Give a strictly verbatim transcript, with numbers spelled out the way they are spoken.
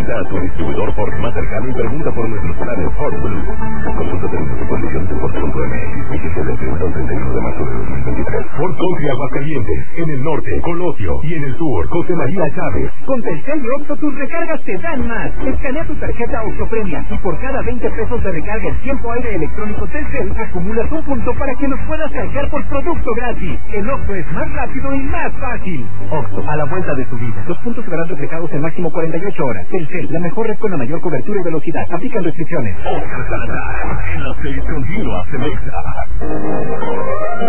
Visita a tu distribuidor Ford más cercano y pregunta por nuestros planes Ford Blue. Consulta términos y condiciones en Ford punto M X. Vigencia del primero al treinta y uno de marzo de dos mil veintitrés. Ford Country Aguascalientes, en el norte, Colosio, y en el sur, José María Chávez. Con Telcel y Oxxo tus recargas te dan más. Escanea tu tarjeta Oxxo Premia y por cada veinte pesos de recarga en tiempo aire electrónico Telcel acumulas un punto para que nos puedas canjear por producto gratis. El Oxxo es más rápido y más fácil. Oxxo, a la vuelta de tu vida. Los puntos serán reflejados en máximo cuarenta y ocho horas. Telcel, la mejor red con la mayor cobertura y velocidad. Aplican restricciones. Oscar Salazar, en las seis continuas en Exa.